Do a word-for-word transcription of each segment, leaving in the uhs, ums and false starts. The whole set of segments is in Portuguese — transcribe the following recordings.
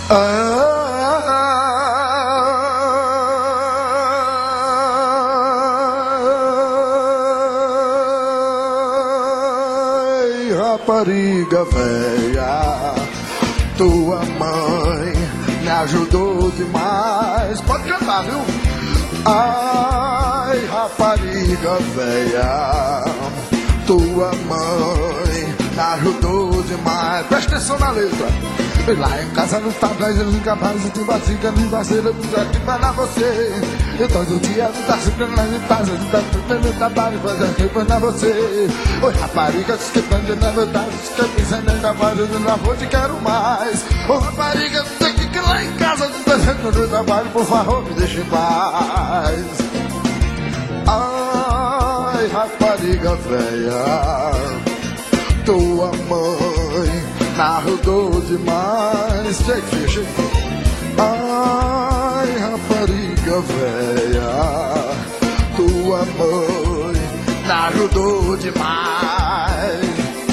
Ai, rapariga véia, tua mãe me ajudou demais. Pode cantar, viu? Ai, rapariga véia, tua mãe me ajudou demais. Presta atenção na letra. Lá em casa não tá mais incapazes de batica, nem parceira, não tá aqui pra dar você. Eu todo dia não tá sempre na minha casa, não tá sempre no trabalho, fazendo aqui pra você. Oi, rapariga, diz que prende na verdade, diz que eu pensando em trabalho, eu não vou te quero mais. Ô, rapariga, diz que, que lá em casa não tá sempre no trabalho, por favor, me deixe em paz. Ai, rapariga velha, tua mãe me ajudou demais. Cheque, cheque. Ai, rapariga velha, tua mãe me ajudou demais.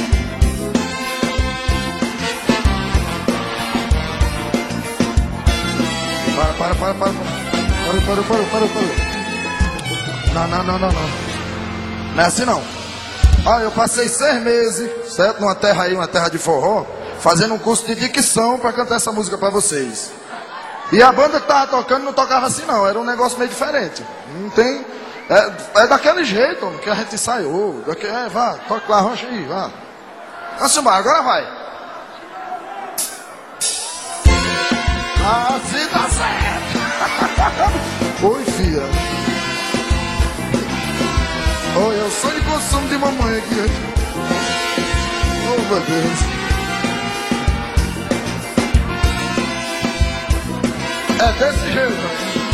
Para, para, para, para. Para, para, para, para, para. Não, não, não, não, não. Não é assim não. Ah, eu passei seis meses, certo? Numa terra aí, uma terra de forró, fazendo um curso de dicção pra cantar essa música pra vocês. E a banda que tava tocando não tocava assim não, era um negócio meio diferente. Não tem... É, é daquele jeito, que a gente ensaiou. Daqui, é, vá, toca lá, rocha aí, vá. Vamos embora, agora vai. Assim tá certo. Oi, filha. Oi, eu sou de consumo de mamãe aqui. Oh, meu Deus. É desse jeito.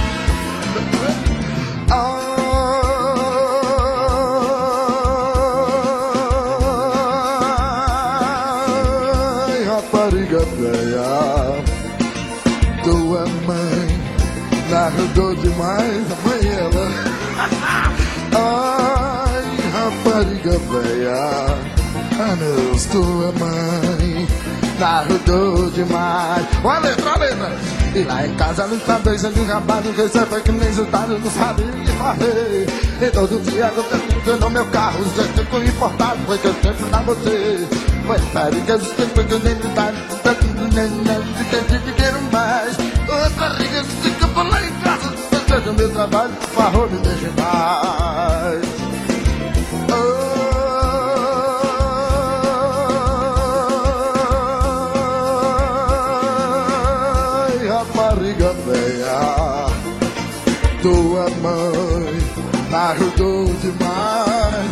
Ai, rapariga velha, tua mãe me ajudou demais. A mãe ela. Ai, rapariga velha, ai meu Deus, tua mãe me ajudou demais. Olha a letra, olha a letra. E lá em casa não está beijando de rapaz, não recebe que nem resultado, não sabe o que fazer. E todo dia eu tenho no meu carro, já tenho importado, foi que eu tenho pra você. Foi rapariga, eu tenho que eu nem me dá, não quero mais. Rapariga, eu tenho que eu vou lá em casa, fazendo meu trabalho, por favor, me deixe mais. Rapariga velha, tua mãe me ajudou demais.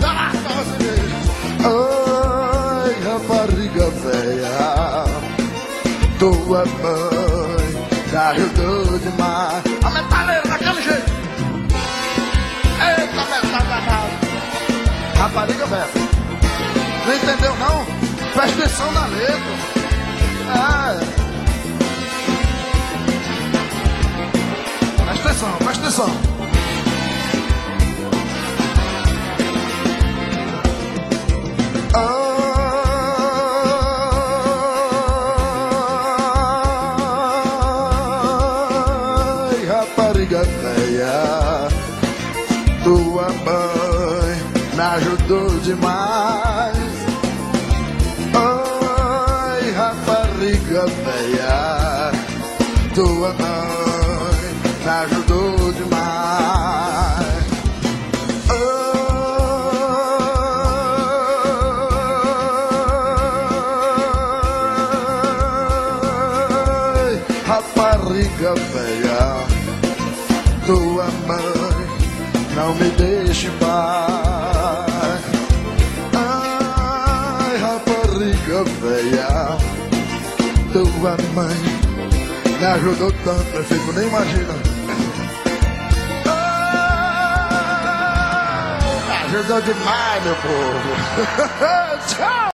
Ai, rapariga velha, tua mãe me ajudou demais. A metaleira daquele jeito. Eita, metaleira. Rapariga velha, não entendeu não? Presta atenção na letra. Ah, presta atenção, presta atenção. Ai, rapariga velha, tua mãe me ajudou demais. Ai, rapariga velha, tua mãe me ajudou demais. Ai, rapariga velha, tua mãe não me deixe em paz. Ai, rapariga velha, tua mãe me ajudou tanto, prefeito, nem imagina. Ah, me ajudou demais, meu povo. Tchau.